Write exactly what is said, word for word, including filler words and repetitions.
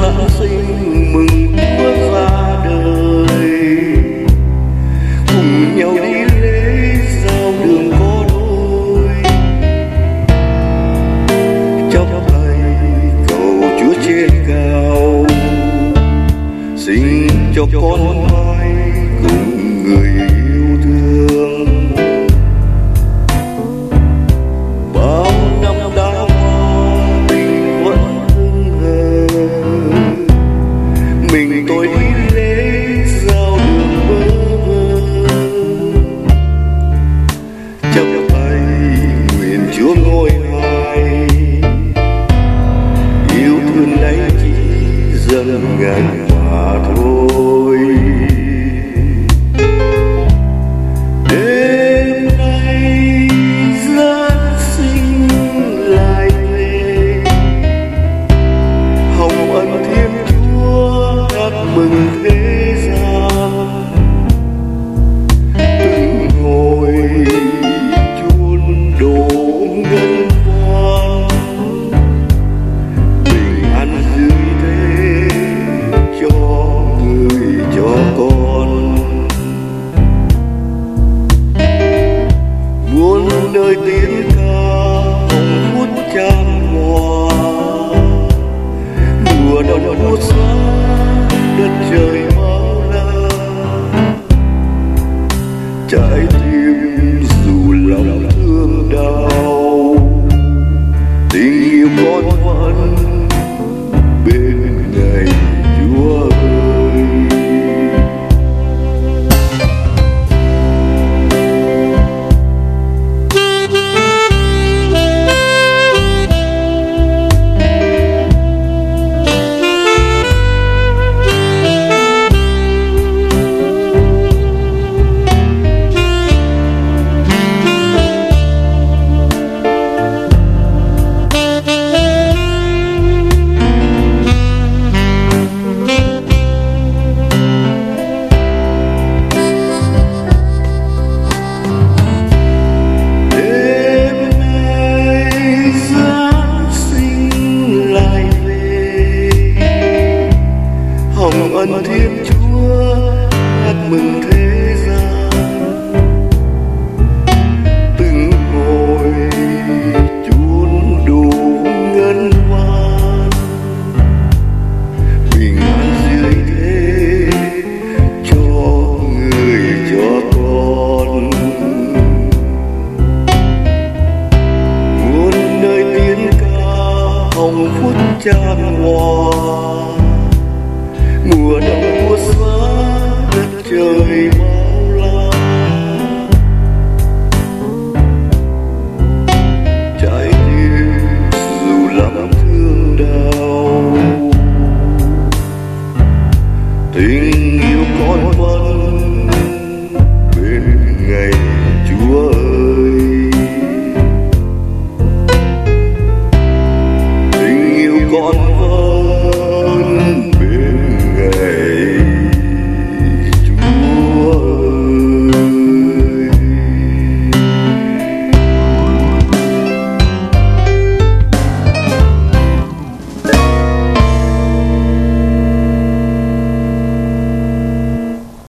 Giáng sinh mừng Chúa ra đời, cùng nhau đi lễ giao đường có đôi. Chắp tay cầu Chúa trên cao, xin cho con mãi cùng người yêu thương. Bao năm đã qua mình vẫn hững hờ, mình tôi đi lễ giao đường bơ vơ. Chắp tay nguyện Chúa ngôi hài, yêu thương lấy chỉ dâng ngài mà thôi. Đêm nay Giáng sinh lại về, hồng ân Thiên Chúa hát mừng thế gian. Từng hồi chuông đổ ngân vang, bình an dưới thế cho người cho con. Muôn nơi tiếng ca hồng phút chan hòa, mùa đông buốt giá đất trời bao la. Trái tim dù lòng thương đau, tình yêu con vẫn bên ngài Chúa ơi. Hồng ân Thiên Chúa hát mừng thế gian. Từng hồi chuông đủ ngân vang, bình an dưới thế cho người cho con. Muôn nơi tiếng ca hồng phút chan